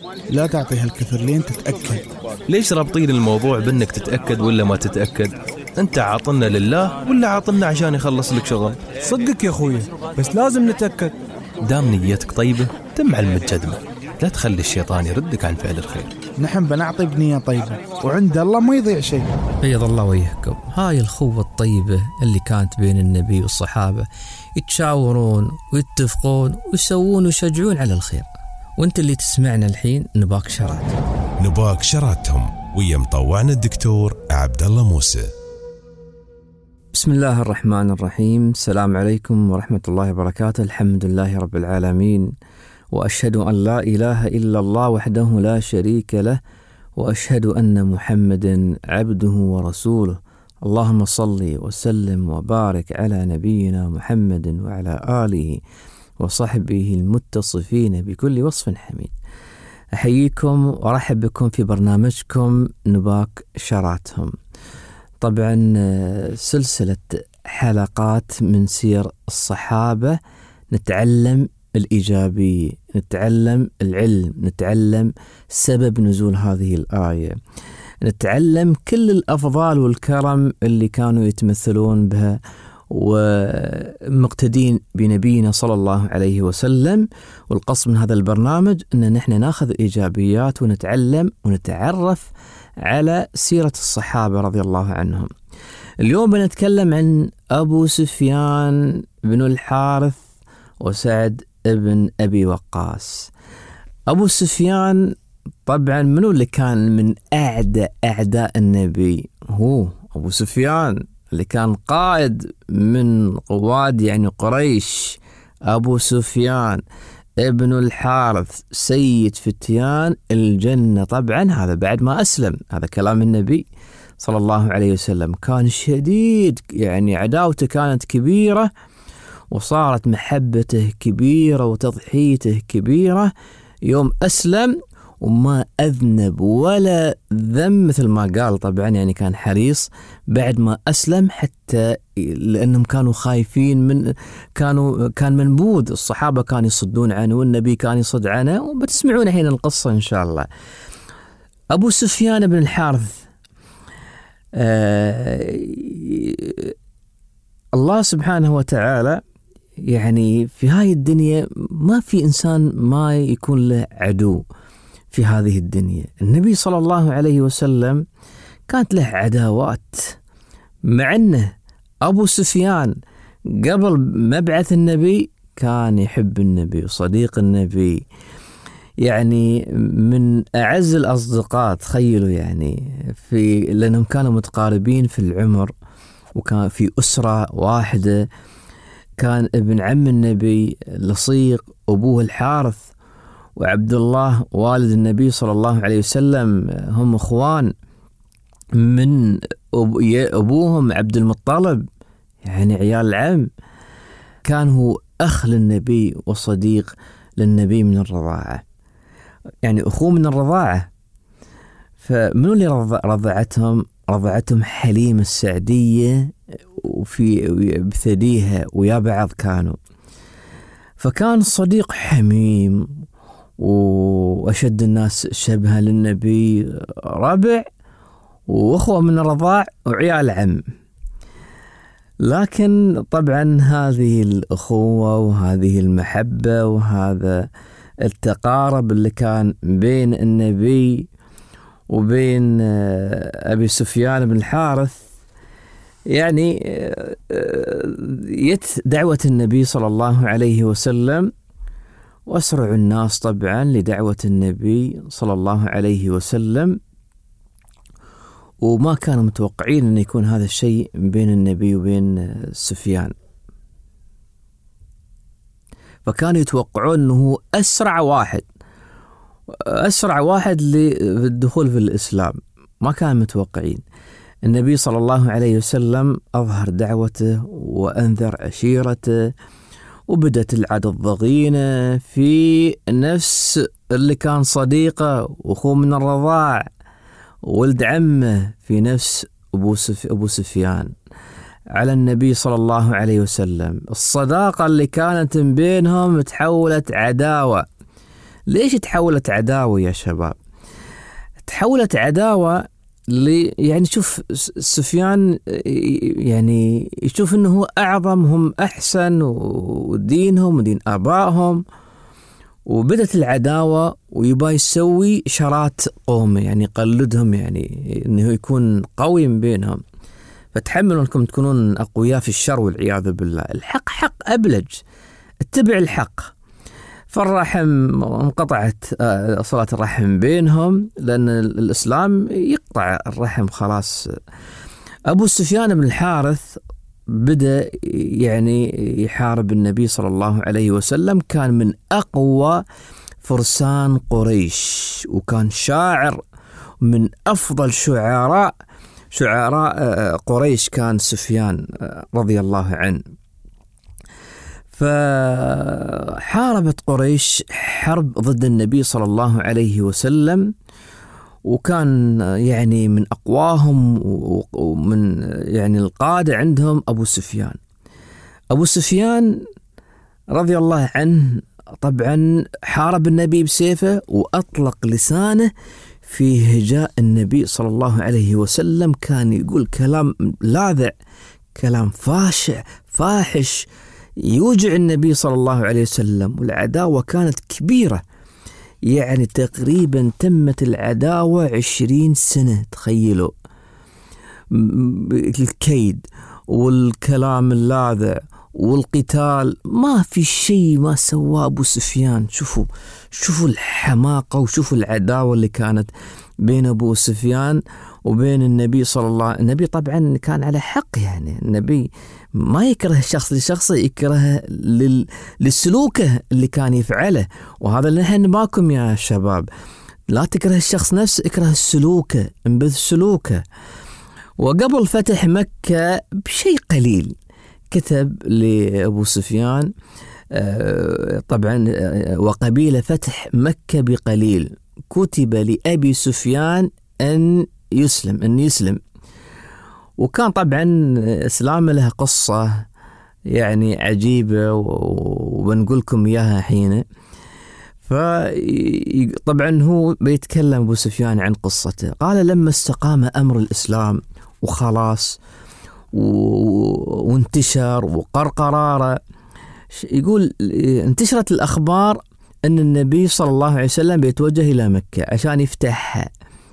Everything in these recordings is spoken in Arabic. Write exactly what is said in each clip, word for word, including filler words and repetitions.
لا تعطي هالكثر لين تتأكد. ليش رابطين الموضوع بأنك تتأكد ولا ما تتأكد؟ أنت عاطلنا لله ولا عاطلنا عشان يخلص لك شغل؟ صدق يا أخوي، بس لازم نتأكد. دام نيتك طيبة تم علم الجدمة، لا تخلي الشيطان يردك عن فعل الخير. نحن بنعطي بنية طيبة وعند الله ما يضيع شيء. بيض الله وجهكم. هاي الخوة الطيبة اللي كانت بين النبي والصحابة، يتشاورون ويتفقون ويسوون ويشجعون على الخير. وانت اللي تسمعنا الحين نباك شرات نباك شراتهم ويا مطوعنا الدكتور عبد الله موسى. بسم الله الرحمن الرحيم. السلام عليكم ورحمة الله وبركاته. الحمد لله رب العالمين، وأشهد أن لا إله إلا الله وحده لا شريك له، وأشهد أن محمدا عبده ورسوله. اللهم صل وسلم وبارك على نبينا محمد وعلى آله وصحبه المتصفين بكل وصف حميد. أحييكم وأرحب بكم في برنامجكم نباك شراتهم. طبعا سلسلة حلقات من سير الصحابة، نتعلم الإيجابية، نتعلم العلم، نتعلم سبب نزول هذه الآية، نتعلم كل الأفضال والكرم اللي كانوا يتمثلون بها ومقتدين بنبينا صلى الله عليه وسلم. والقصد من هذا البرنامج أن نحن ناخذ إيجابيات ونتعلم ونتعرف على سيرة الصحابة رضي الله عنهم. اليوم بنتكلم عن أبو سفيان بن الحارث وسعد بن أبي وقاص. أبو سفيان طبعا منو اللي كان من أعداء أعداء النبي؟ هو أبو سفيان اللي كان قائد من قواد يعني قريش. أبو سفيان ابن الحارث سيد فتيان الجنة. طبعا هذا بعد ما أسلم، هذا كلام النبي صلى الله عليه وسلم. كان شديد، يعني عداوته كانت كبيرة، وصارت محبته كبيرة وتضحيته كبيرة. يوم أسلم وما أذنب ولا ذنب مثل ما قال، طبعا يعني كان حريص بعد ما أسلم، حتى لأنهم كانوا خايفين من كانوا كان منبوذ، الصحابة كانوا يصدون عنه والنبي كان يصد عنه، وبتسمعون الحين القصة إن شاء الله. أبو سفيان بن الحارث، آه الله سبحانه وتعالى يعني في هاي الدنيا ما في إنسان ما يكون له عدو في هذه الدنيا. النبي صلى الله عليه وسلم كانت له عداوات، مع أنه أبو سفيان قبل مبعث النبي كان يحب النبي وصديق النبي، يعني من أعز الأصدقاء. تخيلوا يعني في لأنهم كانوا متقاربين في العمر، وكان في أسرة واحدة. كان ابن عم النبي لصيق أبوه الحارث، وعبد الله والد النبي صلى الله عليه وسلم هم أخوان من أبوهم عبد المطلب، يعني عيال العم. كان هو أخ للنبي وصديق للنبي من الرضاعة، يعني أخوه من الرضاعة. فمنو اللي رضعتهم؟ رضعتهم حليمة السعدية، وفي بثديها ويا بعض كانوا. فكان صديق حميم وأشد الناس شبها للنبي، ربع وأخوة من الرضاع وعيال عم. لكن طبعا هذه الأخوة وهذه المحبة وهذا التقارب اللي كان بين النبي وبين أبي سفيان بن الحارث، يعني يت دعوة النبي صلى الله عليه وسلم، وأسرع الناس طبعا لدعوة النبي صلى الله عليه وسلم، وما كانوا متوقعين أن يكون هذا الشيء بين النبي وبين سفيان. فكانوا يتوقعون أنه أسرع واحد أسرع واحد للدخول في الإسلام، ما كانوا متوقعين. النبي صلى الله عليه وسلم أظهر دعوته وأنذر عشيرته، وبدت العادة الضغينة في نفس اللي كان صديقه وأخوه من الرضاع ولد عمه، في نفس أبو, سف... أبو سفيان على النبي صلى الله عليه وسلم. الصداقة اللي كانت بينهم تحولت عداوة، ليش تحولت عداوة يا شباب؟ تحولت عداوة ل يعني شوف سفيان يعني يشوف انه هو اعظم، هم احسن، ودينهم ودين ابائهم، وبدت العداوة ويبا يسوي شرات قومه، يعني يقلدهم، يعني انه يكون قوي من بينهم. فتحملوا انكم تكونون اقوياء في الشر والعياذ بالله. الحق حق ابلج، اتبع الحق. فالرحم انقطعت صلة الرحم بينهم، لأن الإسلام يقطع الرحم خلاص. أبو سفيان بن الحارث بدأ يعني يحارب النبي صلى الله عليه وسلم، كان من أقوى فرسان قريش، وكان شاعر من أفضل شعراء شعراء قريش كان سفيان رضي الله عنه. فحاربت قريش حرب ضد النبي صلى الله عليه وسلم، وكان يعني من أقواهم ومن يعني القادة عندهم أبو سفيان. أبو سفيان رضي الله عنه طبعا حارب النبي بسيفه، وأطلق لسانه في هجاء النبي صلى الله عليه وسلم. كان يقول كلام لاذع، كلام فاشع فاحش يوجع النبي صلى الله عليه وسلم. والعداوة كانت كبيرة، يعني تقريبا تمت العداوة عشرين سنة. تخيلوا الكيد والكلام اللاذع والقتال، ما في شيء ما سواه أبو سفيان. شوفوا شوفوا الحماقة، وشوفوا العداوة اللي كانت بين أبو سفيان وبين النبي صلى الله عليه وسلم. النبي طبعا كان على حق، يعني النبي ما يكره الشخص لشخصه، يكره لل... للسلوكه اللي كان يفعله. وهذا اللي نحن نباكم يا شباب، لا تكره الشخص نفسه، اكره السلوكه، انبذ سلوكه. وقبل فتح مكة بشيء قليل كتب لأبو سفيان طبعا وقبيل فتح مكة بقليل، كتب لأبي سفيان أن يسلم أن يسلم. وكان طبعا إسلام له قصة يعني عجيبة، وبنقول لكم إياها حين. فطبعا هو بيتكلم أبو سفيان عن قصته. قال: لما استقام أمر الإسلام وخلاص وانتشر وقرقرارة، يقول انتشرت الأخبار أن النبي صلى الله عليه وسلم بيتوجه إلى مكة عشان يفتحها.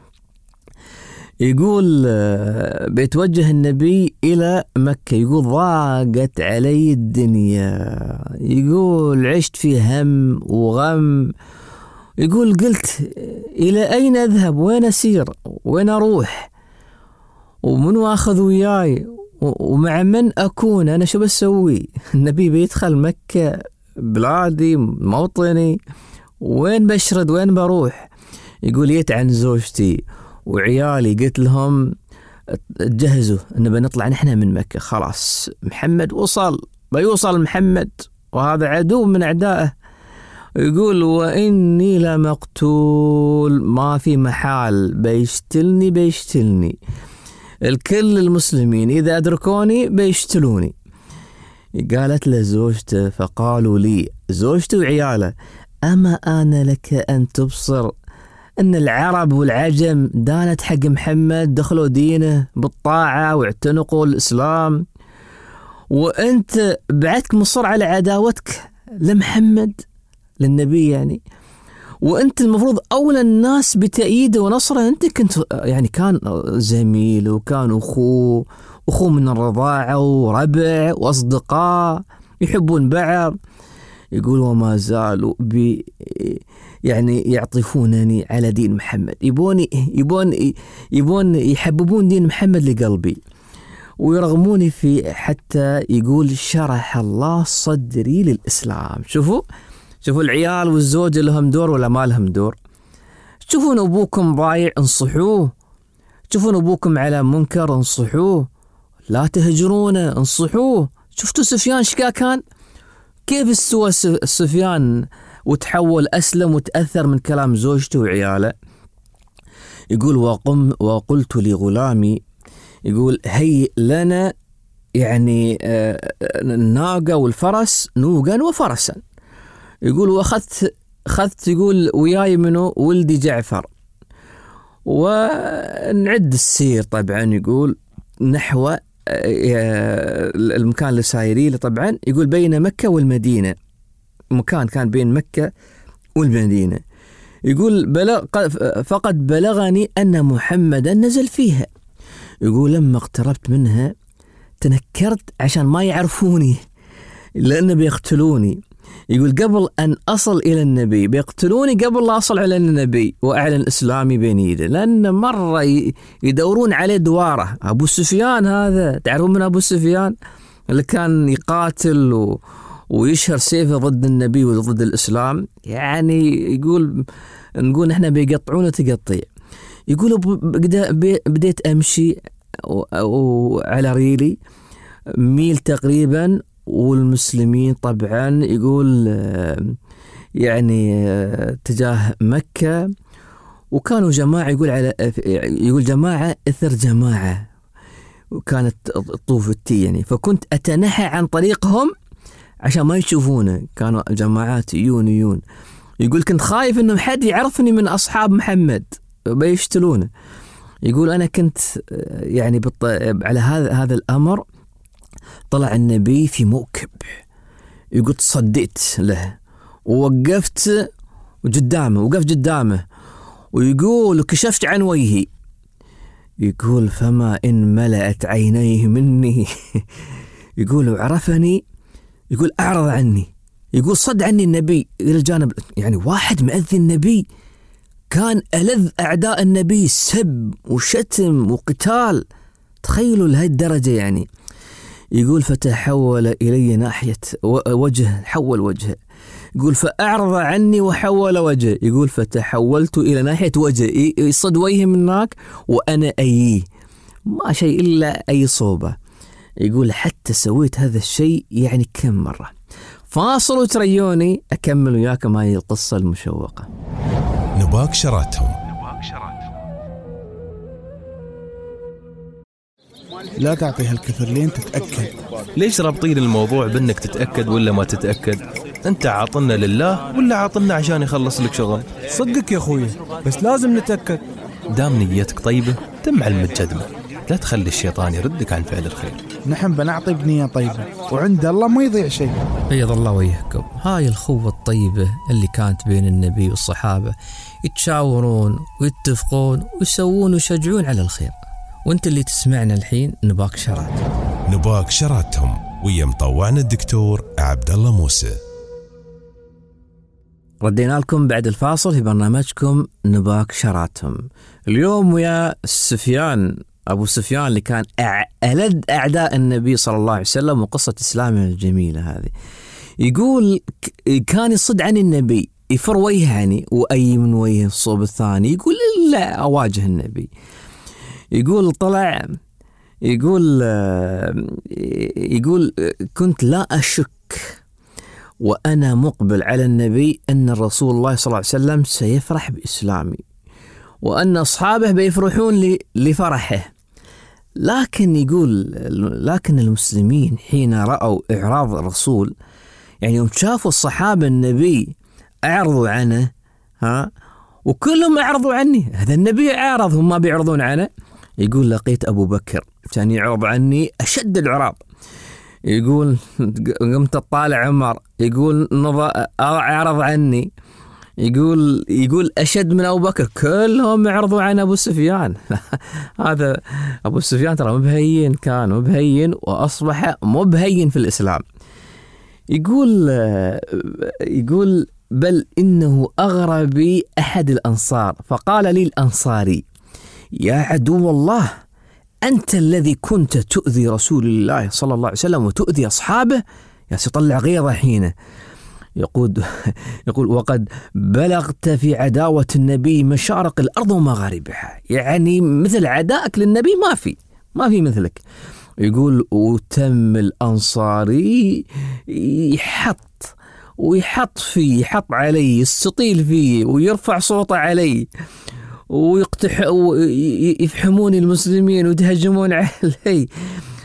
يقول بيتوجه النبي إلى مكة، يقول ضاقت علي الدنيا، يقول عشت في هم وغم. يقول قلت إلى أين أذهب، وين أسير، وين أروح، ومن واخذ وياي، ومع من أكون، أنا شو بسوي؟ النبي بيدخل مكة، بلادي موطني، وين بشرد، وين بروح؟ يقول جيت عن زوجتي وعيالي، قلت لهم تجهزوا إن بنطلع نحن من مكة، خلاص محمد وصل، بيوصل محمد، وهذا عدو من أعدائه. يقول وإني لمقتول، ما في محال، بيشتلني بيشتلني الكل، المسلمين إذا أدركوني بيشتلوني. قالت له زوجته، فقالوا لي زوجته وعياله: أما آن لك أن تبصر أن العرب والعجم دانت حق محمد، دخلوا دينه بالطاعة واعتنقوا الإسلام، وأنت بعدك مصر على عداوتك لمحمد، للنبي يعني، وأنت المفروض أولى الناس بتأييده ونصره. أنت كنت يعني كان زميل، وكان أخوه أخوه من الرضاعة، وربع وأصدقاء يحبون بعض. يقول وما زالوا بي يعني يعطفونني على دين محمد، يبون يبون يبون يحببون دين محمد لقلبي، ويرغموني فيه، حتى يقول شرح الله صدري للإسلام. شوفوا شوفوا العيال والزوج لهم دور ولا ما لهم دور؟ تشوفون أبوكم ضايع انصحوه، تشوفون أبوكم على منكر انصحوه، لا تهجرونه انصحوه. شفتوا سفيان شكا كان كيف استوى سفيان وتحول أسلم وتأثر من كلام زوجته وعياله. يقول وقم وقلت لغلامي، يقول هي لنا يعني الناقة والفرس نوقا وفرسا. يقول وأخذت أخذت يقول وياي منه ولدي جعفر، ونعد السير طبعا يقول نحو المكان اللي سايرين طبعا، يقول بين مكة والمدينة، مكان كان بين مكة والمدينة. يقول بلغ فقد بلغني أن محمدا نزل فيها. يقول لما اقتربت منها تنكرت عشان ما يعرفوني لأنه بيقتلوني. يقول قبل أن أصل إلى النبي بيقتلوني قبل لا أصل على النبي وأعلن إسلامي بين يده، لأن مرة يدورون عليه دواره. أبو سفيان هذا تعرفون من أبو سفيان اللي كان يقاتل و... ويشهر سيفه ضد النبي وضد الإسلام، يعني يقول نقول إحنا بيقطعونه تقطيع. يقول بديت أمشي على ريلي ميل تقريبا، والمسلمين طبعا يقول يعني تجاه مكة، وكانوا جماعة يقول على يقول جماعة إثر جماعة، وكانت طوف التي يعني، فكنت أتنحى عن طريقهم عشان ما يشوفونه، كانوا جماعات يون يون. يقول كنت خايف إنه حد يعرفني من أصحاب محمد بيشتلونه. يقول أنا كنت يعني بط... على هذا هذا الأمر طلع النبي في موكب، يقول تصديت له ووقفت قدامه وقفت قدامه، ويقول كشفت عن وجهي، يقول فما إن ملأت عينيه مني يقول وعرفني، يقول أعرض عني، يقول صد عني النبي إلى الجانب، يعني واحد مأذي النبي كان ألذ أعداء النبي سب وشتم وقتال، تخيلوا لهذه الدرجة يعني. يقول فتحول إلي ناحية وجه، حول وجهه، يقول فأعرض عني وحول وجهه، يقول فتحولت إلى ناحية وجهه، يصد وجهه من هناك وأنا أيه، ما شيء إلا أي صوبة. يقول حتى سويت هذا الشيء يعني كم مرة. فاصل وتريوني أكمل وياكم هذه القصة المشوقة. نباك شراتهم. لا تعطي هالكثر لين تتأكد. ليش رابطين الموضوع بأنك تتأكد ولا ما تتأكد؟ أنت عاطلنا لله ولا عاطلنا عشان يخلص لك شغل؟ صدقك يا أخوي، بس لازم نتأكد. دام نيتك طيبة تم علم الجدمة، لا تخلي الشيطان يردك عن فعل الخير. نحن بنعطي بنية طيبة وعند الله ما يضيع شيء. بيض الله وجهكم. هاي الخوة الطيبة اللي كانت بين النبي والصحابة، يتشاورون ويتفقون ويسوون ويشجعون على الخير. وانت اللي تسمعنا الحين نباك شرات. نباك شراتهم ويا مطوعنا الدكتور عبد الله موسى. ردينا لكم بعد الفاصل في برنامجكم نباك شراتهم. اليوم ويا سفيان، أبو سفيان اللي كان ألد أعداء النبي صلى الله عليه وسلم، وقصة إسلامه الجميلة هذه. يقول كان يصد عن النبي، يفر وجهه وأي من وجه الصوب الثاني، يقول لا أواجه النبي. يقول طلع يقول يقول كنت لا أشك وأنا مقبل على النبي أن الرسول الله صلى الله عليه وسلم سيفرح بإسلامي، وأن أصحابه بيفرحون لفرحه. لكن يقول لكن المسلمين حين رأوا إعراض الرسول، يعني يوم شافوا الصحابة النبي أعرضوا عنه، ها وكلهم أعرضوا عني، هذا النبي أعرض هم ما بيعرضون عنه. يقول لقيت أبو بكر كان يعرض عني أشد العراض. يقول قمت أطالع عمر، يقول أعرض عني، يقول يقول أشد من أبو بكر، كلهم يعرضوا عن أبو سفيان. هذا أبو سفيان ترى مبهين، كان مبهين وأصبح مبهين في الإسلام. يقول يقول بل إنه أغرى بي أحد الأنصار فقال لي الأنصاري يا عدو الله أنت الذي كنت تؤذي رسول الله صلى الله عليه وسلم وتؤذي أصحابه، يا سيطلع غيظه حينه. يقول يقول وقد بلغت في عداوة النبي مشارق الأرض ومغاربها، يعني مثل عدائك للنبي ما في ما في مثلك. يقول وتم الأنصاري يحط ويحط فيه يحط علي يستطيل فيه ويرفع صوته علي ويقتح ويفحمون المسلمين ويتهجمون علي.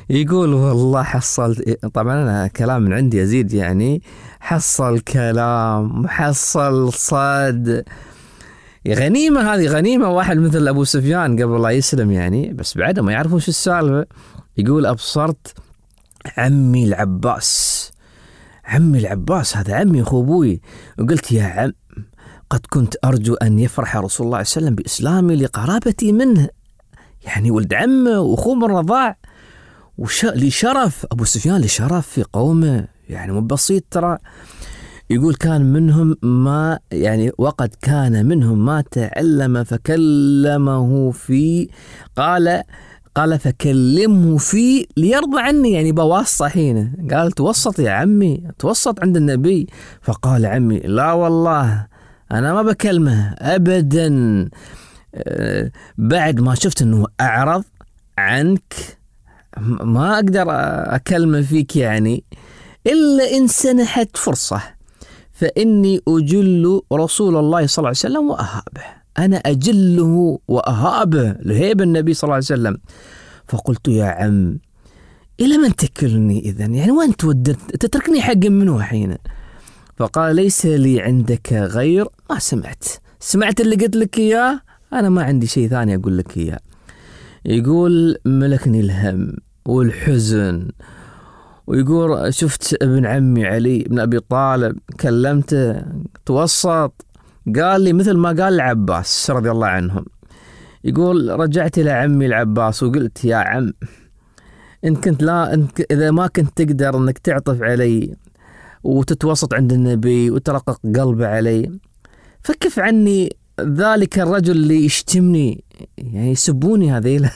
يقول والله حصلت، طبعا أنا كلام من عندي أزيد يعني، حصل كلام حصل صاد، غنيمة هذه غنيمة. واحد مثل أبو سفيان قبل لا يسلم يعني، بس بعده ما يعرفون شو السالفة. يقول أبصرت عمي العباس، عمي العباس هذا عمي أخو أبوي، وقلت يا عم قد كنت أرجو أن يفرح رسول الله صلى الله عليه وسلم بإسلامي لقرابتي منه، يعني ولد عمه وأخوه من الرضاع، وش لشرف أبو سفيان لشرف في قومه يعني مو بسيط ترى. يقول كان منهم ما يعني وقد كان منهم ما تعلم فكلمه في قال قال فكلمه فيه ليرضى عني، يعني بواسطة حينه قال توسط يا عمي توسط عند النبي. فقال عمي لا والله أنا ما بكلمه أبدا، بعد ما شفت أنه أعرض عنك ما أقدر أكلمه فيك يعني إلا إن سنحت فرصة، فإني أجل رسول الله صلى الله عليه وسلم وأهابه، أنا أجله وأهابه لهيب النبي صلى الله عليه وسلم. فقلت يا عم إلى من تكلني إذن، يعني وين تودت تتركني حق منه حين؟ فقال ليس لي عندك غير ما سمعت، سمعت اللي قلت لك إياه، أنا ما عندي شيء ثاني أقول لك إياه. يقول ملكني الهم والحزن، ويقول شفت ابن عمي علي بن أبي طالب كلمته توسط، قال لي مثل ما قال العباس رضي الله عنهم. يقول رجعت إلى عمي العباس وقلت يا عم إن كنت لا إنك إذا ما كنت تقدر إنك تعطف علي وتتوسط عند النبي وترقق قلبه علي، فكف عني ذلك الرجل اللي يشتمني، يعني يسبوني هذيل.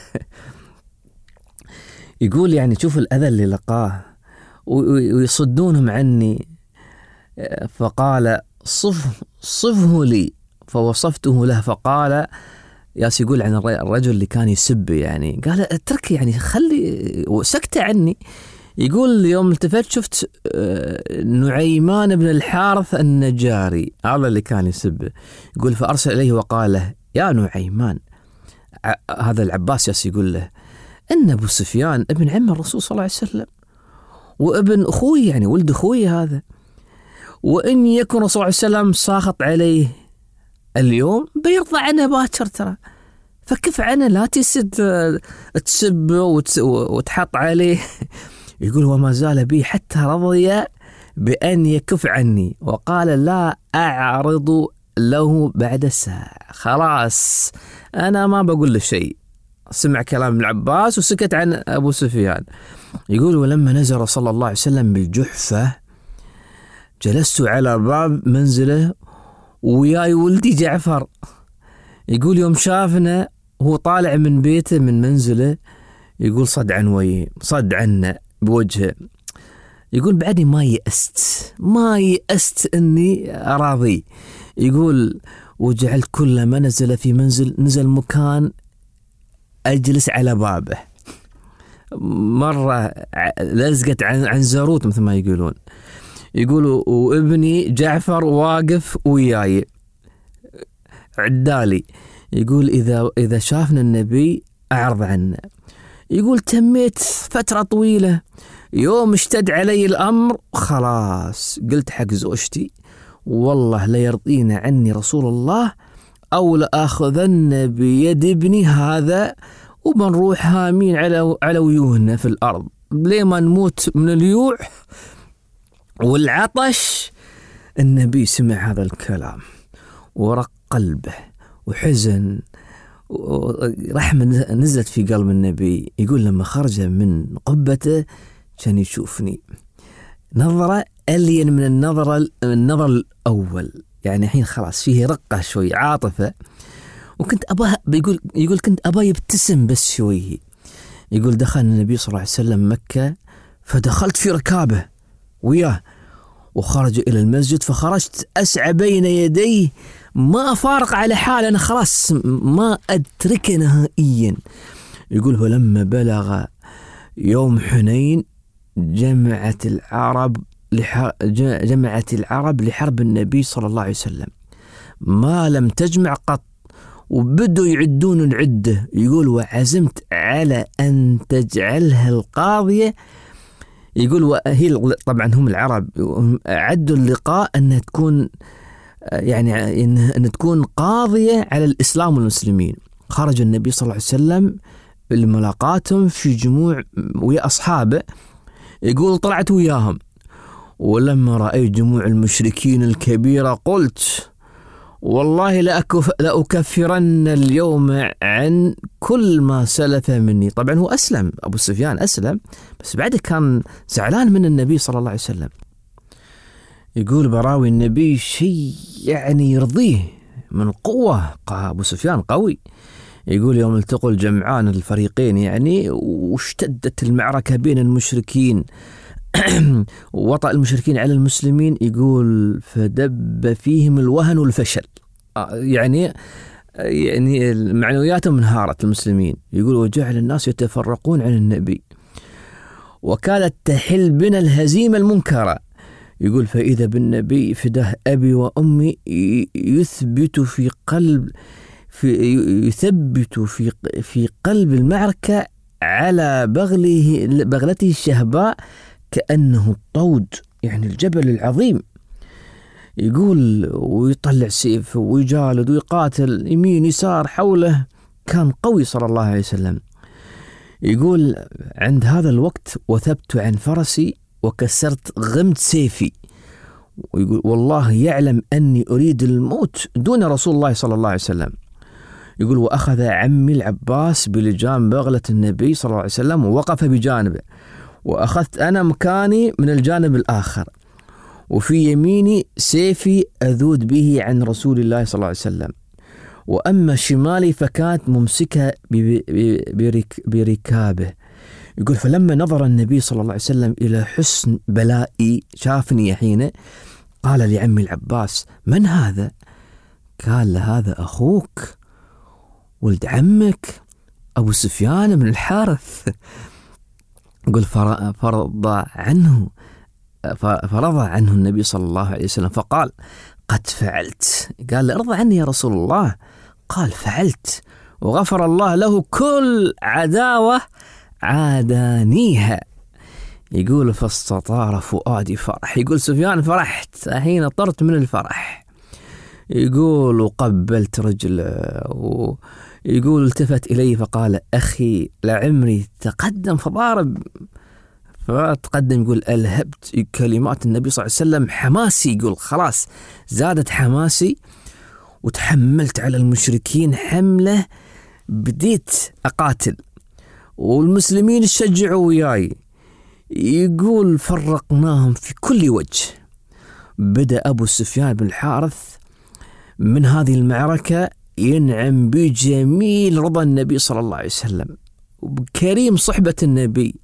يقول يعني شوف الأذى اللي لقاه ويصدونهم عني. فقال صف صفه لي، فوصفته له. فقال ياس يقول عن الرجل اللي كان يسب يعني، قال اترك يعني خلي وسكت عني. يقول يوم التفت شفت نعيمان بن الحارث النجاري هذا اللي كان يسب. يقول فأرسل إليه وقال له يا نعيمان، هذا العباس ياس يقول له إن أبو سفيان ابن عم الرسول صلى الله عليه وسلم وابن أخوي يعني ولد أخوي هذا، وإن يكن الرسول صلى الله عليه وسلم ساخط عليه اليوم بيرضى عنه باكر ترى، فكف عنه لا تسد تسب وتحط عليه. يقول وما زال بي حتى رضي بأن يكف عني، وقال لا أعرض له بعد الساعة، خلاص أنا ما بقول له شيء. سمع كلام العباس وسكت عن أبو سفيان. يقول ولما نزل صلى الله عليه وسلم بالجحفة جلست على باب منزله وياي ولدي جعفر. يقول يوم شافنا هو طالع من بيته من منزله، يقول صد عن وجهه صد عنا بوجهه. يقول بعدي ما يأست ما يأست اني اراضي. يقول وجعلت كل ما نزل في منزل نزل مكان اجلس على بابه، مرة لزقت عن عن زاروت مثل ما يقولون. يقولوا وابني جعفر واقف وياي عدالي. يقول إذا إذا شافنا النبي أعرض عنا. يقول تميت فترة طويلة، يوم اشتد علي الأمر خلاص قلت حق زوجتي والله لا يرضينا عني رسول الله أو لأخذن بيد ابني هذا وبنروح هامين على على ويوهنا في الأرض ليه ما نموت من اليوع والعطش. النبي سمع هذا الكلام ورق قلبه وحزن ورحمة نزلت في قلب النبي. يقول لما خرج من قبته كان يشوفني نظرة ألين من النظرة النظر الأول، يعني الحين خلاص فيه رقة شوي عاطفة، وكنت أباه بيقول يقول كنت أباه يبتسم بس شوي. يقول دخل النبي صلى الله عليه وسلم مكة فدخلت في ركابه وياه وخرج إلى المسجد، فخرجت أسعى بين يديه ما أفارق على حال، أنا خلاص ما أدرك نهائيا. يقول فلما بلغ يوم حنين جمعت العرب جمعت العرب لحرب النبي صلى الله عليه وسلم ما لم تجمع قط، وبدوا يعدون العدة. يقول وعزمت على أن تجعلها القاضية. يقول وهي طبعا هم العرب عدوا اللقاء أنها تكون يعني أن تكون قاضية على الإسلام والمسلمين. خرج النبي صلى الله عليه وسلم لملاقاتهم في جموع ويا أصحابه. يقول طلعت وياهم، ولما رأيت جموع المشركين الكبيرة قلت والله لأكفرن اليوم عن كل ما سلف مني. طبعا هو أسلم، أبو سفيان أسلم، بس بعد كان زعلان من النبي صلى الله عليه وسلم. يقول براوي النبي شيء يعني يرضيه من قوة، أبو سفيان قوي. يقول يوم التقوا الجمعان الفريقين يعني واشتدت المعركة بين المشركين ووطأ المشركين على المسلمين. يقول فدب فيهم الوهن والفشل، يعني يعني معنوياتهم انهارت المسلمين. يقول وجعل الناس يتفرقون عن النبي وكانت تحل بنا الهزيمة المنكرة. يقول فإذا بالنبي فداه أبي وأمي يثبت في قلب في يثبت في في قلب المعركة على بغله بغلته الشهباء كأنه الطود، يعني الجبل العظيم. يقول ويطلع سيف ويجالد ويقاتل يمين يسار حوله، كان قوي صلى الله عليه وسلم. يقول عند هذا الوقت وثبت عن فرسي وكسرت غمد سيفي. ويقول والله يعلم أني أريد الموت دون رسول الله صلى الله عليه وسلم. يقول وأخذ عمي العباس بلجام بغلة النبي صلى الله عليه وسلم ووقف بجانبه، وأخذت أنا مكاني من الجانب الآخر، وفي يميني سيفي أذود به عن رسول الله صلى الله عليه وسلم، وأما شمالي فكانت ممسكة بركابه. يقول فلما نظر النبي صلى الله عليه وسلم إلى حسن بلائي شافني حين قال لعمي العباس من هذا؟ قال له هذا أخوك ولد عمك أبو سفيان بن الحارث. يقول فرض عنه فرضى عنه النبي صلى الله عليه وسلم فقال قد فعلت. قال له ارضى عني يا رسول الله. قال فعلت، وغفر الله له كل عداوة عادانيها. يقول فاستطار فؤادي فرح. يقول سفيان فرحت حين طرت من الفرح. يقول وقبلت رجله. يقول التفت إلي فقال أخي لعمري تقدم فضارب. فتقدم يقول ألهبت كلمات النبي صلى الله عليه وسلم حماسي. يقول خلاص زادت حماسي وتحملت على المشركين حملة، بديت أقاتل والمسلمين شجعوا وياي. يقول فرقناهم في كل وجه. بدأ أبو سفيان بن الحارث من هذه المعركة ينعم بجميل رضا النبي صلى الله عليه وسلم وبكريم صحبة النبي،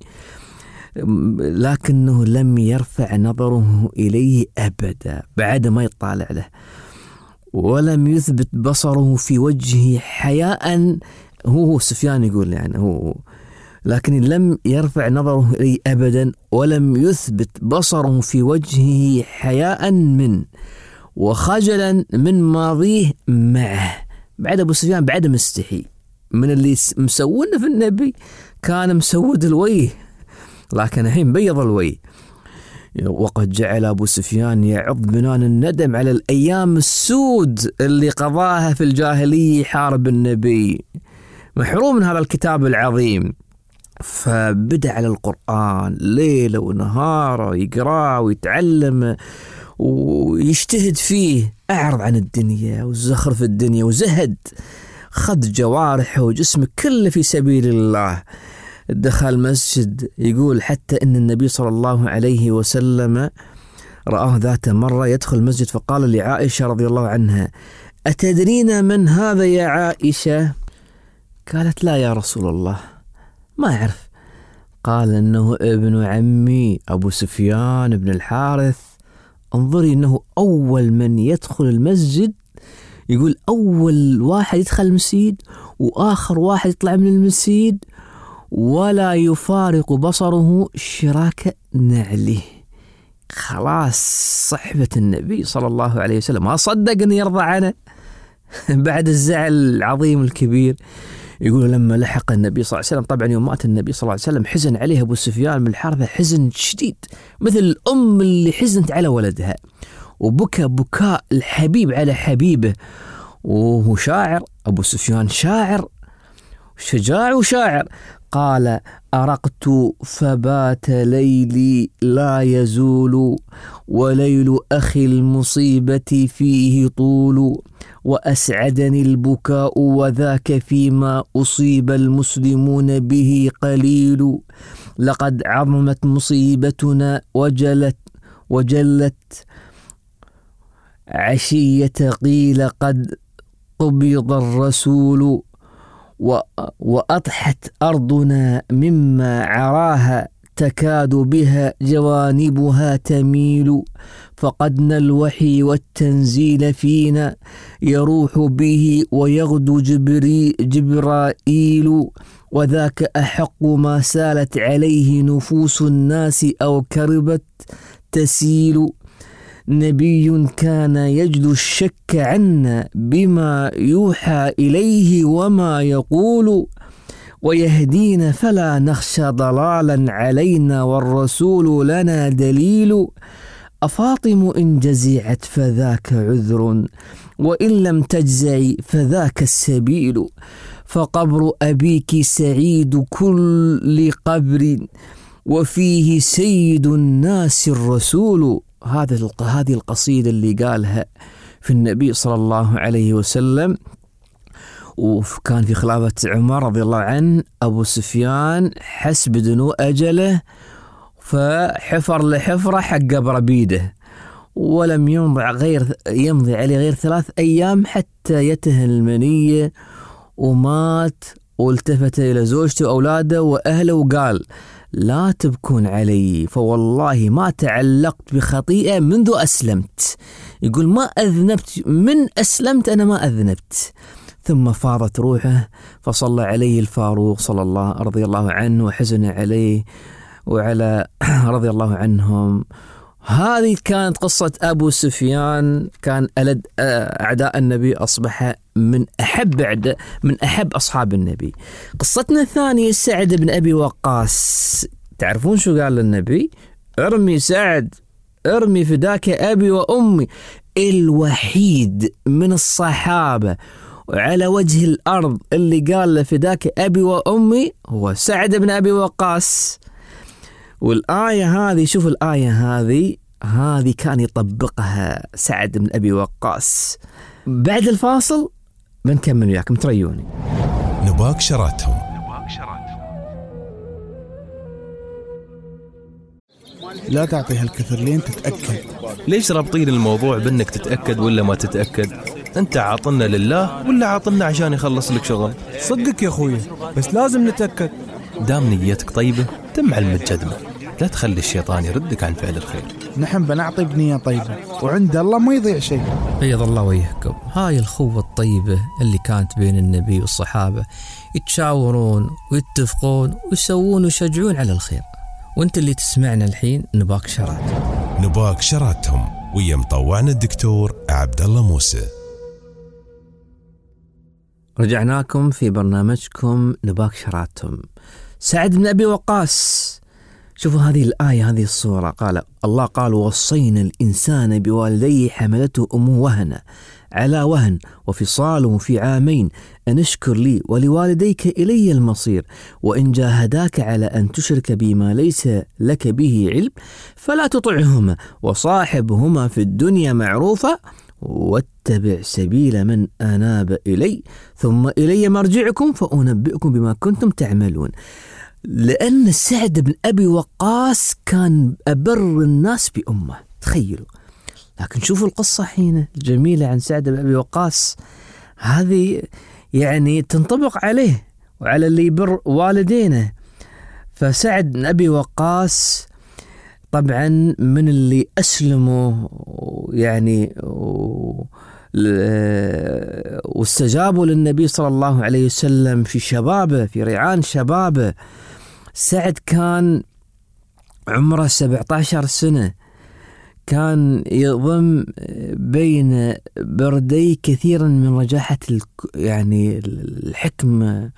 لكنه لم يرفع نظره إليه أبدا بعد ما يطالع له، ولم يثبت بصره في وجهه حياء. هو سفيان يقول يعني هو، لكن لم يرفع نظره إليه أبدا ولم يثبت بصره في وجهه حياء من وخجلا من ماضيه معه. بعد أبو سفيان بعد مستحي من اللي مسوونه في النبي، كان مسود الوجه لكن الحين بيض الوجه. وقد جعل أبو سفيان يعض بنان الندم على الأيام السود اللي قضاها في الجاهلية حارب النبي، محروم من هذا الكتاب العظيم. فبدأ على القرآن ليلة ونهار يقرأ ويتعلم ويجتهد فيه، أعرض عن الدنيا وزخرف الدنيا وزهد، خذ جوارحه وجسمه كله في سبيل الله. دخل مسجد. يقول حتى إن النبي صلى الله عليه وسلم رآه ذات مرة يدخل المسجد فقال لعائشة رضي الله عنها أتدرين من هذا يا عائشة؟ قالت لا يا رسول الله ما أعرف. قال إنه ابن عمي أبو سفيان بن الحارث. انظري إنه أول من يدخل المسجد، يقول أول واحد يدخل المسجد وآخر واحد يطلع من المسجد، ولا يفارق بصره شراك نعله. خلاص صحبة النبي صلى الله عليه وسلم ما صدق أن يرضى عنه، بعد الزعل العظيم الكبير، يقول لما لحق النبي صلى الله عليه وسلم، طبعا يوم مات النبي صلى الله عليه وسلم حزن عليه أبو سفيان بن الحارثة حزن شديد، مثل الأم اللي حزنت على ولدها، وبكى بكاء الحبيب على حبيبه، وهو شاعر. أبو سفيان شاعر شجاع وشاعر. قال: أرقت فبات ليلي لا يزول، وليل أخي المصيبة فيه طول، وأسعدني البكاء وذاك فيما أصيب المسلمون به قليل، لقد عظمت مصيبتنا وجلت وجلت عشية قيل قد قبض الرسول، وأضحت أرضنا مما عراها تكاد بها جوانبها تميل، فقدنا الوحي والتنزيل فينا يروح به ويغدو جبري جبرائيل، وذاك أحق ما سالت عليه نفوس الناس أو كربت تسيل، نبي كان يجلو الشك عنا بما يوحى إليه وما يقول، ويهدينا فلا نخشى ضلالا علينا والرسول لنا دليل، أفاطم إن جزعت فذاك عذر، وإن لم تجزعي فذاك السبيل، فقبر أبيك سعيد كل قبر، وفيه سيد الناس الرسول. هذا هذه القصيدة اللي قالها في النبي صلى الله عليه وسلم، وكان في خلافة عمر رضي الله عنه. أبو سفيان حس بدنو أجله، فحفر لحفرة حق قبر بيده، ولم يمضي غير يمضي عليه غير ثلاث أيام حتى يتهن المنية ومات، والتفت إلى زوجته وأولاده وأهله وقال: لا تبكون علي، فوالله ما تعلقت بخطيئة منذ أسلمت. يقول ما أذنبت من أسلمت، أنا ما أذنبت. ثم فاضت روحه، فصلى عليه الفاروق صلى الله رضي الله عنه، وحزن عليه وعلى رضي الله عنهم. هذه كانت قصة أبو سفيان، كان ألد أعداء النبي، أصبح من أحب أعداء من أحب أصحاب النبي. قصتنا الثانية سعد بن أبي وقاص. تعرفون شو قال للنبي؟ ارمي سعد، ارمي فداك أبي وأمي. الوحيد من الصحابة وعلى وجه الأرض اللي قال له فداك أبي وأمي هو سعد بن أبي وقاص. والآية هذه، شوف الآية هذه هذه كان يطبقها سعد بن أبي وقاص. بعد الفاصل بنكمل وياكم، تريوني. نباك شراتهم. لا تعطيها الكثر لين تتأكد. ليش رابطين الموضوع بأنك تتأكد ولا ما تتأكد؟ أنت عاطلنا لله ولا عاطلنا عشان يخلص لك شغل؟ صدقك يا أخوي، بس لازم نتأكد. دام نيتك طيبة تم علم الجدمة، لا تخلي الشيطان يردك عن فعل الخير. نحن بنعطي بنية طيبة، وعند الله ما يضيع شيء. بيض الله وجهكم. هاي الخوة الطيبة اللي كانت بين النبي والصحابة، يتشاورون ويتفقون ويسوون ويشجعون على الخير. وانت اللي تسمعنا الحين نباك شرات. نباك شراتهم ويا مطوعنا الدكتور عبد الله موسى. رجعناكم في برنامجكم نباك شراتهم. سعد بن أبي وقاص، شوفوا هذه الآية، هذه الصورة. قال الله قال: وصينا الإنسان بوالديه حملته أمه وهنا على وهن وفصاله في عامين أن اشكر لي ولوالديك إلي المصير، وإن جاهداك على أن تشرك بما ليس لك به علم فلا تطعهما، وصاحبهما في الدنيا معروفا، واتبع سبيل من أناب إلي ثم إلي مرجعكم فأنبئكم بما كنتم تعملون. لأن سعد بن أبي وقاص كان أبر الناس بأمه، تخيلوا. لكن شوفوا القصة حين الجميلة عن سعد بن أبي وقاص، هذه يعني تنطبق عليه وعلى اللي يبر والدينه. فسعد بن أبي وقاص طبعا من اللي أسلموا يعني واستجابوا للنبي صلى الله عليه وسلم في شبابه، في ريعان شبابه. سعد كان عمره سبعة عشر سنة، كان يضم بين بردي كثيرا من رجاحة يعني الحكمة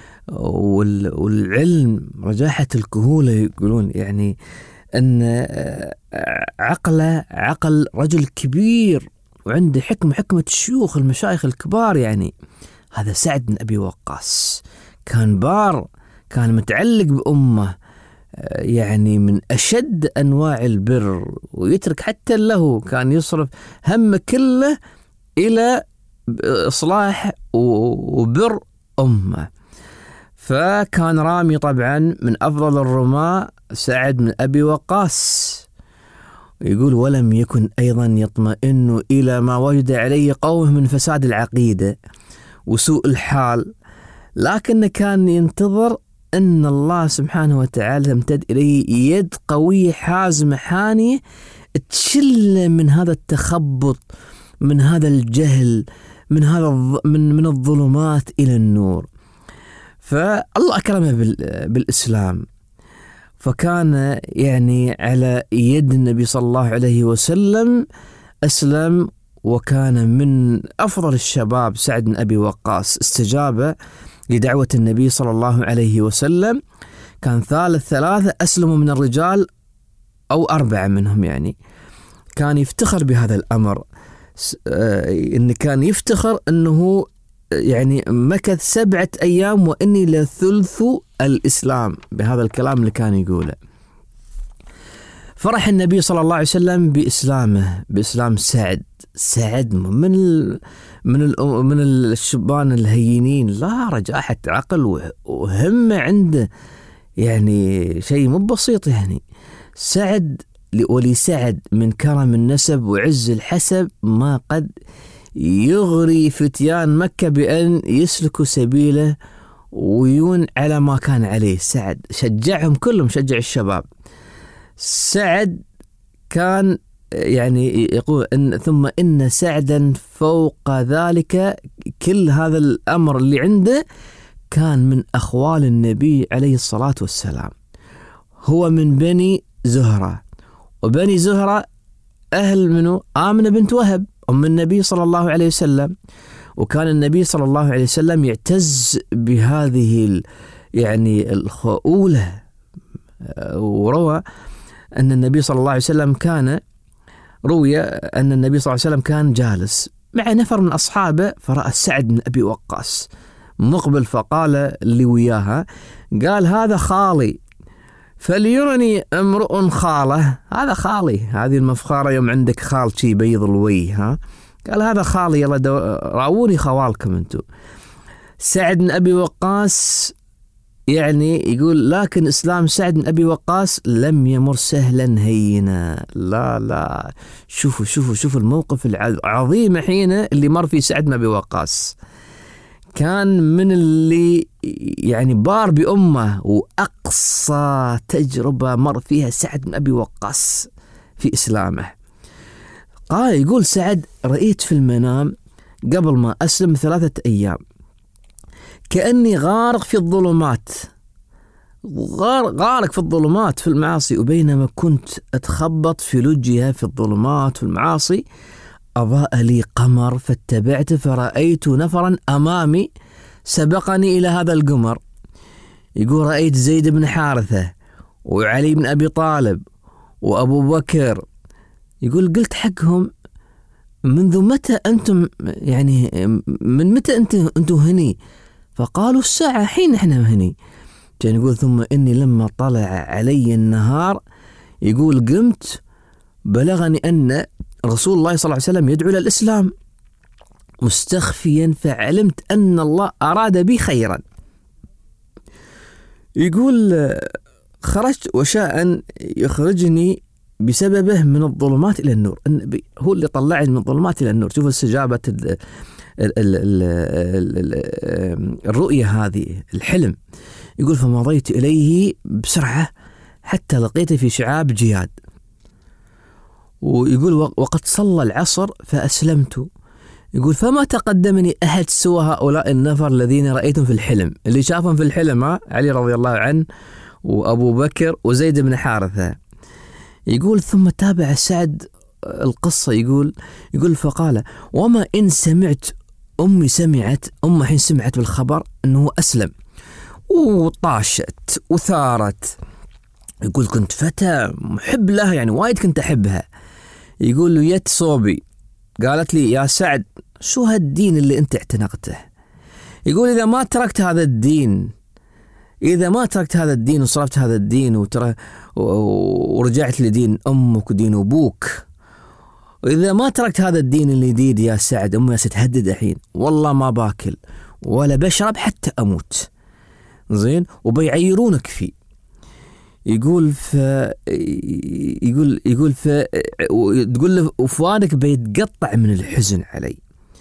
والعلم، رجاحة الكهولة يقولون، يعني أن عقله عقل رجل كبير وعنده حكمة حكمة الشيوخ المشايخ الكبار. يعني هذا سعد بن أبي وقاص كان بار، كان متعلق بأمه، يعني من أشد أنواع البر، ويترك حتى له، كان يصرف همه كله إلى إصلاح وبر أمه. فكان رامي طبعا من أفضل الرماة سعد بن أبي وقاص. يقول ولم يكن أيضا يطمئن إلى ما وجد عليه قومه من فساد العقيدة وسوء الحال، لكن كان ينتظر أن الله سبحانه وتعالى تمتد إليه يد قوية حازمة حانية تشل من هذا التخبط، من هذا الجهل، من هذا من من الظلمات إلى النور. فالله أكرمه بالإسلام، فكان يعني على يد النبي صلى الله عليه وسلم أسلم، وكان من أفضل الشباب سعد بن أبي وقاص. استجاب لدعوة النبي صلى الله عليه وسلم، كان ثالث ثلاثة أسلموا من الرجال أو أربعة منهم. يعني كان يفتخر بهذا الأمر، إن كان يفتخر أنه يعني مكث سبعة أيام وإني لثلث الإسلام، بهذا الكلام اللي كان يقوله. فرح النبي صلى الله عليه وسلم بإسلامه، بإسلام سعد. سعد من ال من ال من الشبان الهينين، لا رجاحة عقل وهمة عنده، يعني شيء مو بسيط. يعني سعد ولسعد من كرم النسب وعز الحسب ما قد يغري فتيان مكة بأن يسلكوا سبيله ويون على ما كان عليه. سعد شجعهم كلهم، شجع الشباب. سعد كان يعني يقول إن ثم إن سعدا فوق ذلك، كل هذا الأمر اللي عنده كان من أخوال النبي عليه الصلاة والسلام. هو من بني زهرة، وبني زهرة أهل منه آمنة بنت وهب أم النبي صلى الله عليه وسلم. وكان النبي صلى الله عليه وسلم يعتز بهذه يعني الخؤولة، وروى أن النبي صلى الله عليه وسلم كان روي أن النبي صلى الله عليه وسلم كان جالس مع نفر من أصحابه، فرأى سعد بن أبي وقاص مقبل، فقال اللي وياها، قال هذا خالي فليرني امرؤ خاله. هذا خالي، هذه المفخرة يوم عندك خال شي بيض الوجه، ها، قال هذا خالي، يلا راوني خوالكم انتم. سعد بن أبي وقاص يعني يقول لكن إسلام سعد بن أبي وقاص لم يمر سهلا هينا. لا لا شوفوا شوفوا شوفوا الموقف العظيم حين اللي مر فيه سعد بن أبي وقاص. كان من اللي يعني بار بأمه، وأقصى تجربة مر فيها سعد بن أبي وقاص في إسلامه. قال يقول سعد رأيت في المنام قبل ما أسلم ثلاثة أيام كأني غارق في الظلمات، غارق في الظلمات في المعاصي، وبينما كنت أتخبط في لجها في الظلمات في المعاصي أضاء لي قمر فاتبعت فرأيت نفرا أمامي سبقني إلى هذا القمر. يقول رأيت زيد بن حارثة وعلي بن أبي طالب وأبو بكر. يقول قلت حقهم منذ متى أنتم، يعني من متى أنتم أنتم هني؟ فقالوا الساعة حين احنا هني. كان يقول ثم إني لما طلع علي النهار، يقول قمت بلغني أن رسول الله صلى الله عليه وسلم يدعو إلى الإسلام مستخفيا، فعلمت أن الله أراد بي خيرا. يقول خرجت وشاء أن يخرجني بسببه من الظلمات إلى النور. النبي هو اللي طلعني من الظلمات إلى النور. شوف استجابة ال ال ال ال الرؤية هذه، الحلم. يقول فمضيت إليه بسرعة حتى لقيته في شعاب جياد. ويقول وقد صلى العصر فأسلمت. يقول فما تقدمني أحد سوى هؤلاء النفر الذين رأيتهم في الحلم، اللي شافهم في الحلم، ها، علي رضي الله عنه وأبو بكر وزيد بن حارثة. يقول ثم تابع سعد القصة يقول يقول فقال وما إن سمعت أمي سمعت أم حين سمعت بالخبر أنه أسلم وطاشت وثارت. يقول كنت فتى محب لها، يعني وايد كنت أحبها. يقول له يت صوبي قالت لي يا سعد شو هالدين اللي أنت اعتنقته؟ يقول إذا ما تركت هذا الدين إذا ما تركت هذا الدين وصرفت هذا الدين وترى ورجعت لدين أمك ودين أبوك، وإذا ما تركت هذا الدين الجديد يا سعد أمي ستهدد الحين والله ما باكل ولا بشرب حتى أموت، زين، وبيعيرونك فيه. يقول ف يقول يقول ف تقول له وفؤادك بيتقطع من الحزن علي،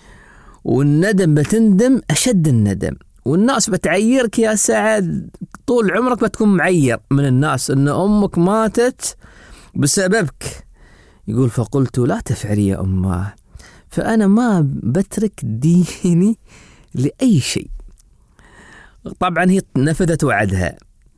والندم بتندم أشد الندم، والناس بتعيرك يا سعد طول عمرك بتكون معير من الناس أن أمك ماتت بسببك. يقول فقلت لا تفعلي يا أمه، فأنا ما بترك ديني لأي شيء. طبعا هي نفذت وعدها،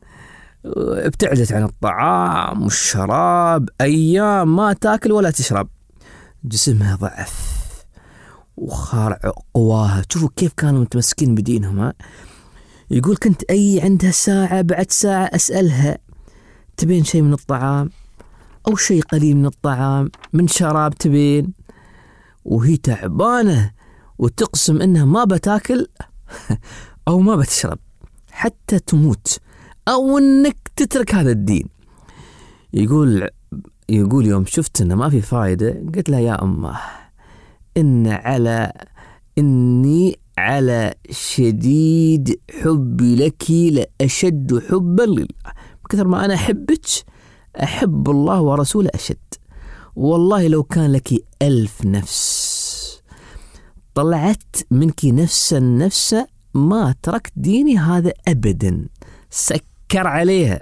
ابتعدت عن الطعام والشراب، أيام ما تاكل ولا تشرب. جسمها ضعف وخارع قواها، شوفوا كيف كانوا متمسكين بدينهم. يقول كنت أي عندها ساعة بعد ساعة أسألها تبين شيء من الطعام أو شيء قليل من الطعام، من شراب تبين، وهي تعبانة وتقسم إنها ما بتاكل أو ما بتشرب حتى تموت أو إنك تترك هذا الدين. يقول يقول يوم شفت إنه ما في فائدة قلت لها يا أمه إن على إني على شديد حبي لك لأشد حبا لله، بكثر ما أنا أحبك أحب الله ورسوله أشد، والله لو كان لك ألف نفس طلعت منك نفسا نفسا ما تركت ديني هذا أبدا. سكر عليها.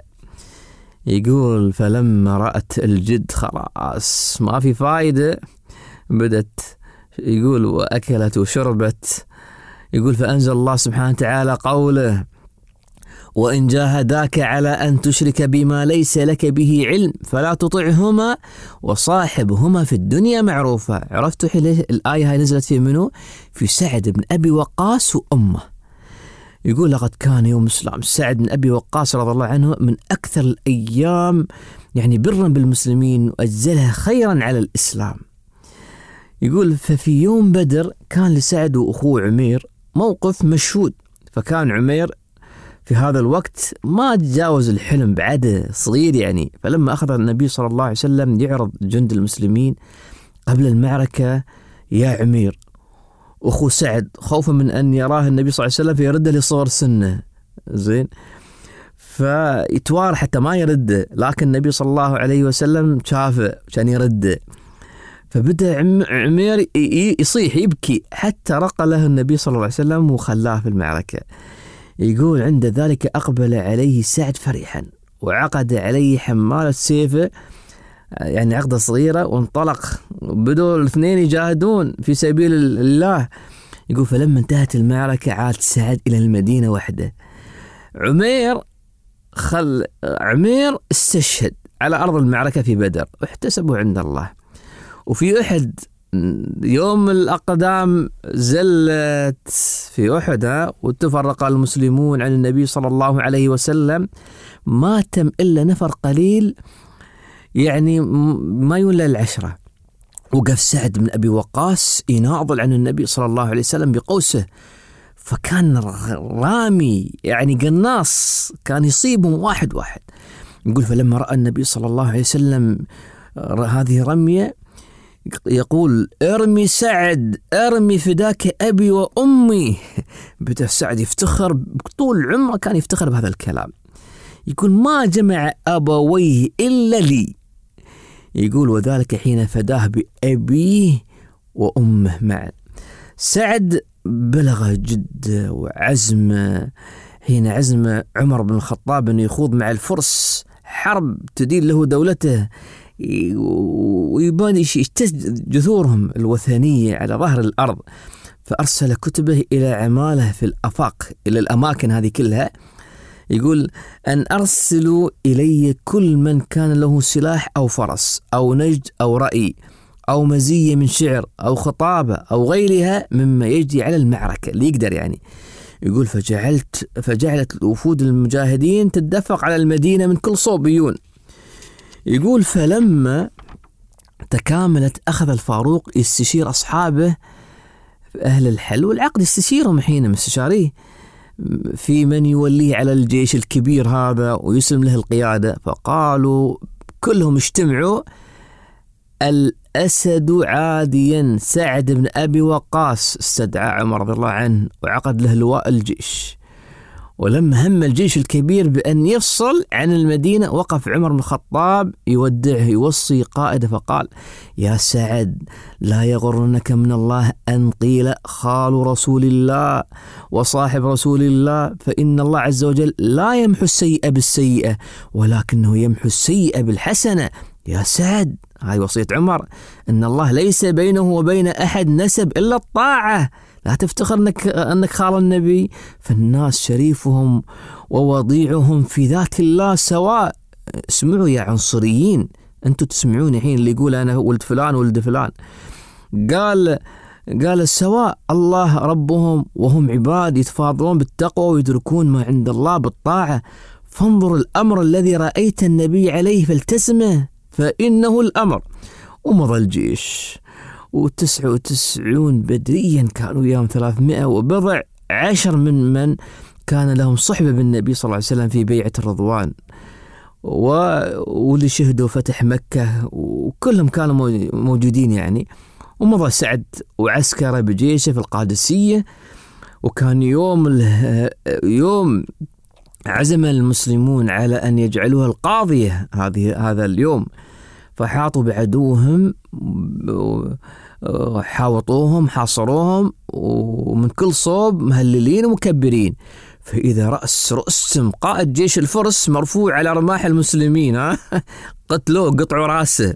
يقول فلما رأت الجد خلاص ما في فايدة بدت يقول وأكلت وشربت. يقول فأنزل الله سبحانه وتعالى قوله وإن جاهداك على أن تشرك بما ليس لك به علم فلا تطعهما وصاحبهما في الدنيا معروفا. عرفتوا الآية هاي نزلت في منو؟ في سعد بن أبي وقاص وأمه. يقول لقد كان يوم الإسلام سعد بن أبي وقاص رضي الله عنه من أكثر الأيام يعني برا بالمسلمين وأجزلها خيرا على الإسلام. يقول ففي يوم بدر كان لسعد وأخوه عمير موقف مشهود، فكان عمير في هذا الوقت ما تجاوز الحلم بعد صغير يعني. فلما أخذ النبي صلى الله عليه وسلم يعرض جند المسلمين قبل المعركة يا عمير، أخو سعد خوفا من أن يراه النبي صلى الله عليه وسلم فيرد لصغر سنه، زين، فيتوار حتى ما يرد، لكن النبي صلى الله عليه وسلم شافه كان يرد. فبدأ عمير يصيح يبكي حتى رق له النبي صلى الله عليه وسلم وخلاه في المعركة. يقول عند ذلك أقبل عليه سعد فرحا وعقد عليه حمالة سيفه يعني عقدة صغيرة وانطلق، بدوا الاثنين يجاهدون في سبيل الله. يقول فلما انتهت المعركة عاد سعد إلى المدينة وحده. عمير خل عمير استشهد على أرض المعركة في بدر واحتسبوا عند الله. وفي أحد يوم الأقدام زلت في أحد وتفرق المسلمون عن النبي صلى الله عليه وسلم، ما تم إلا نفر قليل يعني ما يولى العشرة. وقف سعد بن أبي وقاص يناضل عن النبي صلى الله عليه وسلم بقوسه، فكان رامي يعني قناص كان يصيبهم واحد واحد. يقول فلما رأى النبي صلى الله عليه وسلم هذه رمية يقول ارمي سعد ارمي فداك أبي وأمي. بدأ سعد يفتخر طول عمره، كان يفتخر بهذا الكلام. يقول ما جمع أبويه إلا لي. يقول وذلك حين فداه بأبيه وأمه معا. سعد بلغ جد وعزم حين عزم عمر بن الخطاب أن يخوض مع الفرس حرب تدين له دولته ويبان يشتد جذورهم الوثنية على ظهر الأرض. فأرسل كتبه إلى عماله في الأفاق إلى الأماكن هذه كلها، يقول أن أرسلوا إلي كل من كان له سلاح أو فرس أو نجد أو رأي أو مزية من شعر أو خطابة أو غيرها مما يجري على المعركة اللي يقدر يعني. يقول فجعلت فجعلت الوفود المجاهدين تتدفق على المدينة من كل صوبيون. يقول فلما تكاملت أخذ الفاروق يستشير أصحابه أهل الحل والعقد، يستشيرهم حين مستشاريه في من يوليه على الجيش الكبير هذا ويسلم له القيادة. فقالوا كلهم اجتمعوا الأسد عاديا سعد بن أبي وقاص استدعى عمر رضي الله عنه وعقد له لواء الجيش. ولما هم الجيش الكبير بأن يفصل عن المدينة وقف عمر بن الخطاب يودعه يوصي قائده فقال يا سعد لا يغرنك من الله أن قيل خال رسول الله وصاحب رسول الله، فإن الله عز وجل لا يمحو السيئة بالسيئة ولكنه يمحو السيئة بالحسنة. يا سعد، هاي وصية عمر، إن الله ليس بينه وبين أحد نسب إلا الطاعة، لا تفتخر أنك, أنك خال النبي، فالناس شريفهم ووضيعهم في ذات الله سواء. اسمعوا يا عنصريين، أنتوا تسمعون الحين اللي يقول أنا ولد فلان ولد فلان. قال قال سواء الله ربهم وهم عباد يتفاضلون بالتقوى ويدركون ما عند الله بالطاعة. فانظر الأمر الذي رأيت النبي عليه فالتزمه فإنه الأمر. ومضى الجيش وتسعة وتسعون بدريا كانوا يوم ثلاثمائة وبضع عشر من من كان لهم صحبة بالنبي صلى الله عليه وسلم في بيعة الرضوان، واللي شهدوا فتح مكة وكلهم كانوا موجودين يعني. ومضى سعد وعسكره بجيشه في القادسية، وكان يوم يوم عزم المسلمون على أن يجعلوها القاضية هذه هذا اليوم، فحاطوا بعدوهم حاوطوهم حاصروهم ومن كل صوب مهللين ومكبرين. فإذا رأس رؤسهم قائد جيش الفرس مرفوع على رماح المسلمين ها قتلوه قطعوا راسه.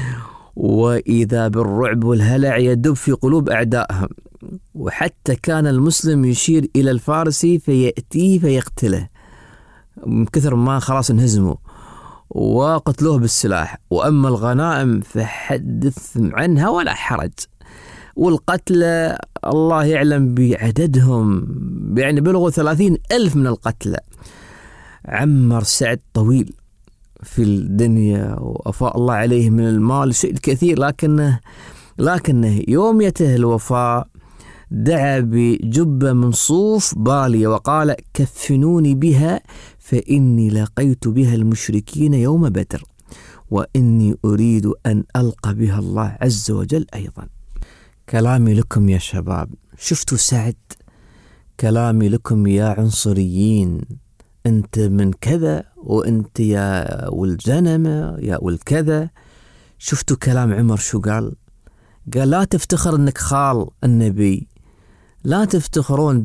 وإذا بالرعب والهلع يدب في قلوب أعدائهم، وحتى كان المسلم يشير إلى الفارسي فيأتيه فيقتله من كثر ما خلاص انهزموا وقتلوه بالسلاح. وأما الغنائم فحدث عنها ولا حرج، والقتلى الله يعلم بعددهم، يعني بلغوا ثلاثين ألف من القتلى. عمر سعد طويل في الدنيا وأفاء الله عليه من المال شيء الكثير، لكنه لكنه يوميته الوفاء دعا بجبة من صوف بالية وقال كفنوني بها فإني لقيت بها المشركين يوم بدر وإني أريد أن ألقى بها الله عز وجل أيضا. كلامي لكم يا شباب، شفتوا سعد؟ كلامي لكم يا عنصريين، أنت من كذا وأنت يا والجنمة يا والكذا. شفتوا كلام عمر شو قال؟ قال لا تفتخر أنك خال النبي، لا تفتخرون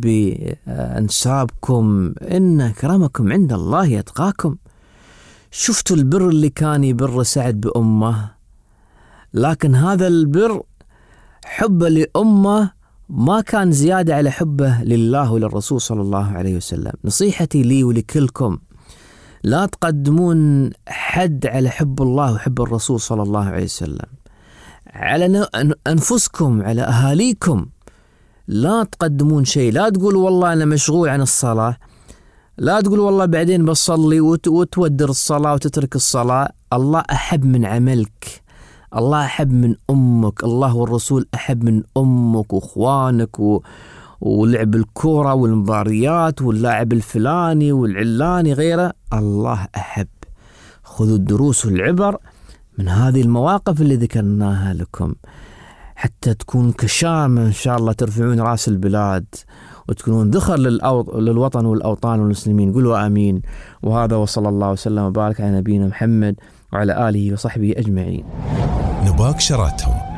بأنسابكم، إن أكرمكم عند الله يتقاكم. شفتوا البر اللي كان يبر سعد بأمه، لكن هذا البر حبه لأمه ما كان زيادة على حبه لله وللرسول صلى الله عليه وسلم. نصيحتي لي ولكلكم، لا تقدمون حد على حب الله وحب الرسول صلى الله عليه وسلم، على أنفسكم على أهاليكم لا تقدمون شيء. لا تقول والله أنا مشغول عن الصلاة، لا تقول والله بعدين بصلي وتودر الصلاة وتترك الصلاة. الله أحب من عملك، الله أحب من أمك، الله والرسول أحب من أمك وإخوانك و... ولعب الكورة والمباريات واللاعب الفلاني والعلاني غيره. الله أحب. خذوا الدروس والعبر من هذه المواقف اللي ذكرناها لكم حتى تكون كشامة إن شاء الله، ترفعون رأس البلاد وتكونون ذخر للأو... للوطن والأوطان والمسلمين. قولوا آمين. وهذا وصلى الله وسلم وبارك على نبينا محمد وعلى آله وصحبه أجمعين. نباك شراتهم